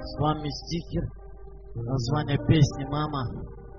С вами стикер. Название песни «Мама».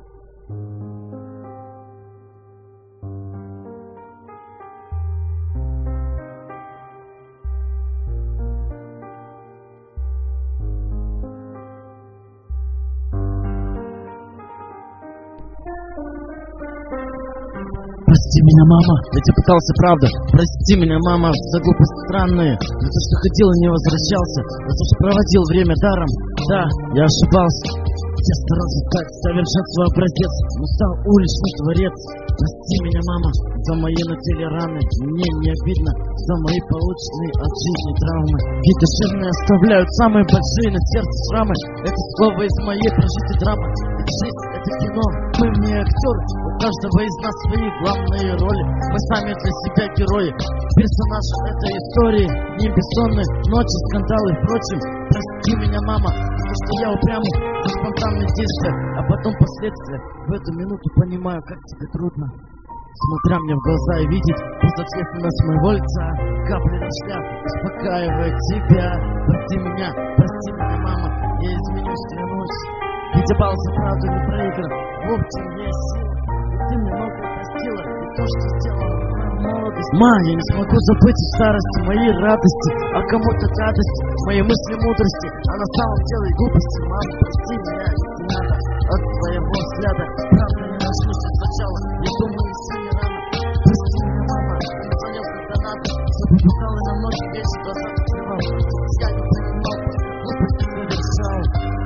Прости меня, мама, я тебе пытался, правда. Прости меня, мама, за глупости странные, за то, что ходил и не возвращался, за то, что проводил время даром. Да, я ошибался. Я старался стать совершенству образец, но стал уличный дворец. Прости меня, мама, за мои на теле раны. Мне не обидно за мои полученные от жизни травмы. Ведь душевные оставляют самые большие на сердце шрамы. Это слово из моей прожитой драмы. Ведь жизнь — это кино, мы в ней актеры. У каждого из нас свои главные роли. Мы сами для себя герои, персонажи этой истории. Не бессонные ночи, скандалы и прочим. Прости меня, мама, потому что я упрямый за спонтанные действия, а потом последствия. В эту минуту понимаю, как тебе трудно, смотря мне в глаза и видеть безответственность моего лица. Капли дождя успокаивает тебя. Прости меня, мама, я изменюсь, клянусь. Ведь бал за правду не проигран, в общем есть сила. И ты мне многое простила, и то, что сделала в молодости. Ма, я не смогу забыть в старости мои радости, а кому-то гадости, мои мысли мудрости, а на самом деле глупости. Мама, прости меня, не надо от твоего взгляда. Правда не начнусь сначала, я думаю, сильно рано. Прости меня, мама, не звонил, когда надо, чтобы бокалы на ночь вечер глаза открывал. Я не понимал, глупости совершал.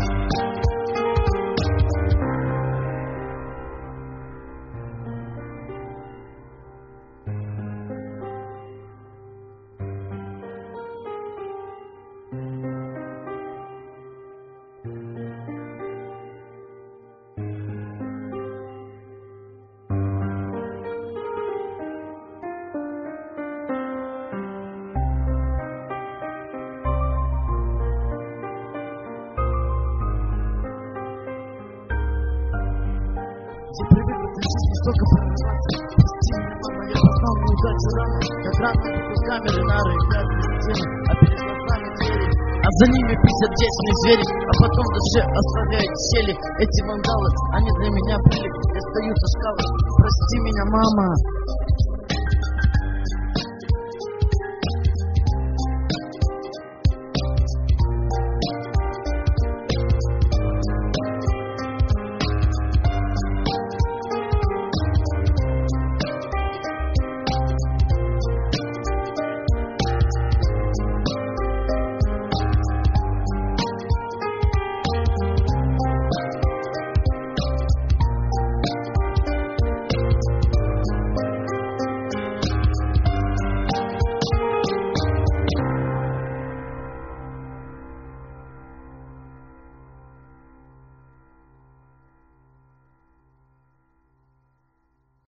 Я привык в этой жизни столько прорываться. Прости меня, мама, я познал неудачу рано. Как рано бегу с камеры, нары и грязные стены, а перед глазами двери, а за ними писят тесные звери, а потом в душе оставляют щели. Эти вандалы, они для меня были, я стою со шкалы. Прости меня, мама.